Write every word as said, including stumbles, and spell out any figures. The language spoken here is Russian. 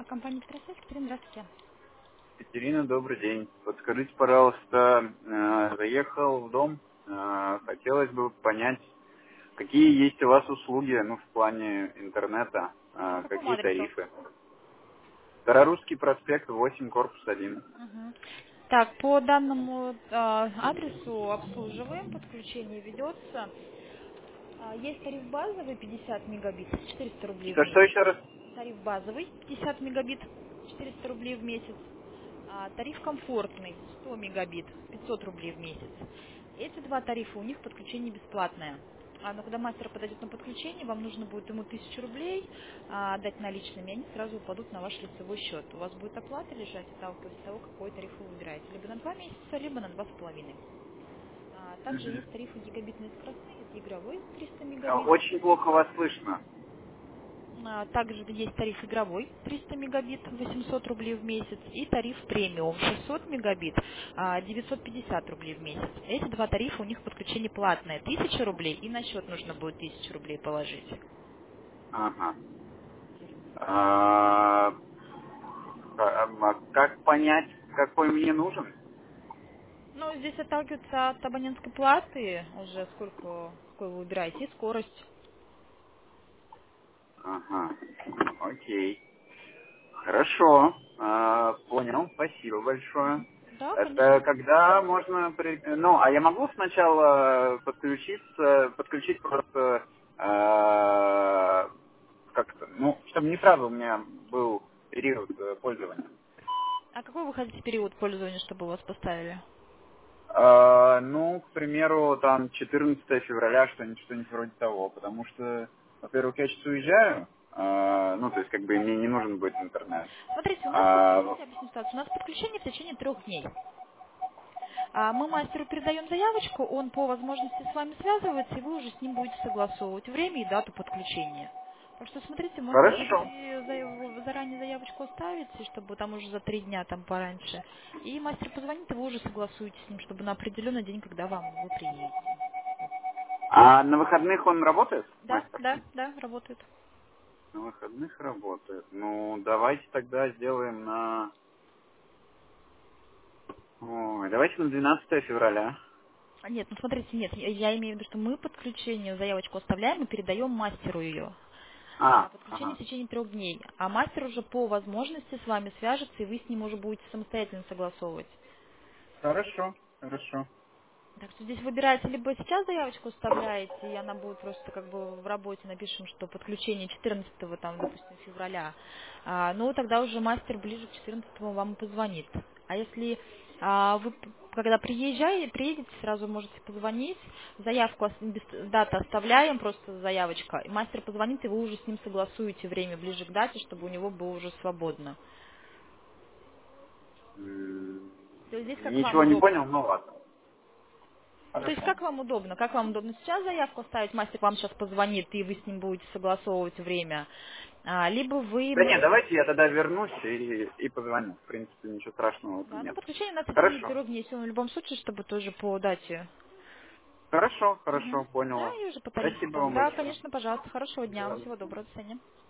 А, компания «Петросвет», Катерина, здравствуйте. Екатерина, добрый день. Подскажите, пожалуйста, э, заехал в дом, э, хотелось бы понять, какие есть у вас услуги, ну, в плане интернета, По э, какому какие адресу? тарифы. Старорусский проспект, восемь, корпус один. Мгм. Так, по данному а, адресу обслуживаем, подключение ведется. А, есть тариф базовый пятьдесят мегабит, четыреста рублей в Что, что месяц. еще раз? Тариф базовый пятьдесят мегабит, четыреста рублей в месяц. А, тариф комфортный сто мегабит, пятьсот рублей в месяц. Эти два тарифа, у них подключение бесплатное. А, но когда мастер подойдет на подключение, вам нужно будет ему тысячу рублей а, отдать наличными, и они сразу упадут на ваш лицевой счет. У вас будет оплата лежать, отталкиваясь от того, какой тариф вы выбираете. Либо на два месяца, либо на два с половиной. А, также есть тарифы гигабитные скоростные, это игровой триста Э, мегабит. Очень плохо вас слышно. А, Также есть тариф игровой триста мегабит, восемьсот рублей в месяц, и тариф премиум шестьсот мегабит, а, девятьсот пятьдесят рублей в месяц. Эти два тарифа у них подключение платное, тысяча рублей, и на счет нужно будет тысячу рублей положить. Ага. А, а, а как понять, какой мне нужен? Ну, здесь отталкивается от абонентской платы, уже сколько, какой вы выбираете, и скорость. Ага. Окей. Хорошо, а, понял, спасибо большое. Да, Это конечно. когда можно... при- Ну, а я могу сначала подключиться, подключить просто а, как-то, ну, чтобы не сразу у меня был период э, пользования. А какой вы хотите период пользования, чтобы у вас поставили? А, ну, к примеру, там четырнадцатое февраля, что-нибудь, что-нибудь вроде того, потому что, во-первых, я сейчас уезжаю, а, ну, то есть, как бы мне не нужен будет интернет. Смотрите, у нас под- А, давайте объясню ситуацию. У нас подключение в течение трех дней. А Мы мастеру передаем заявочку, он по возможности с вами связывается, и вы уже с ним будете согласовывать время и дату подключения. Так что смотрите, можно будет хорошо. и за- заранее заявочку оставить, и чтобы там уже за три дня там пораньше. И мастер позвонит, и вы уже согласуете с ним, чтобы на определенный день, когда вам вы приедете. А на выходных он работает, Да, мастер? да, да, работает. На выходных работает. Ну, давайте тогда сделаем на... Ой, давайте на двенадцатое февраля. А Нет, ну смотрите, нет, я я имею в виду, что мы подключение, заявочку оставляем и передаем мастеру ее. А А, подключение ага. в течение трех дней. А мастер уже по возможности с вами свяжется, и вы с ним уже будете самостоятельно согласовывать. Хорошо, хорошо. Так что здесь выбираете, либо сейчас заявочку оставляете, и она будет просто как бы в работе, напишем, что подключение четырнадцатого, там, допустим, февраля. А, ну, тогда уже мастер ближе к четырнадцатому вам и позвонит. А если а, вы, п- когда приезжаете, приедете, сразу можете позвонить, заявку, ос- без- дата оставляем, просто заявочка, и мастер позвонит, и вы уже с ним согласуете время ближе к дате, чтобы у него было уже свободно. М, То есть здесь как вам Ничего не понял, удобно. ну ладно. Ну, то есть Хорошо. как вам удобно? Как вам удобно сейчас заявку оставить? Мастер вам сейчас позвонит, и вы с ним будете согласовывать время. А, либо вы Да нет, можете... давайте я тогда вернусь и, и позвоню. В принципе, ничего страшного в этом Да, ну, нет. подключение у нас в течение Хорошо. трех дней, все в любом случае, чтобы тоже по дате. Хорошо, Мгм. хорошо, понял Да, вас. и уже по тарифу Спасибо там. вам Да, большое. конечно, пожалуйста. Хорошего дня вам. Да, Всего доброго. До свидания.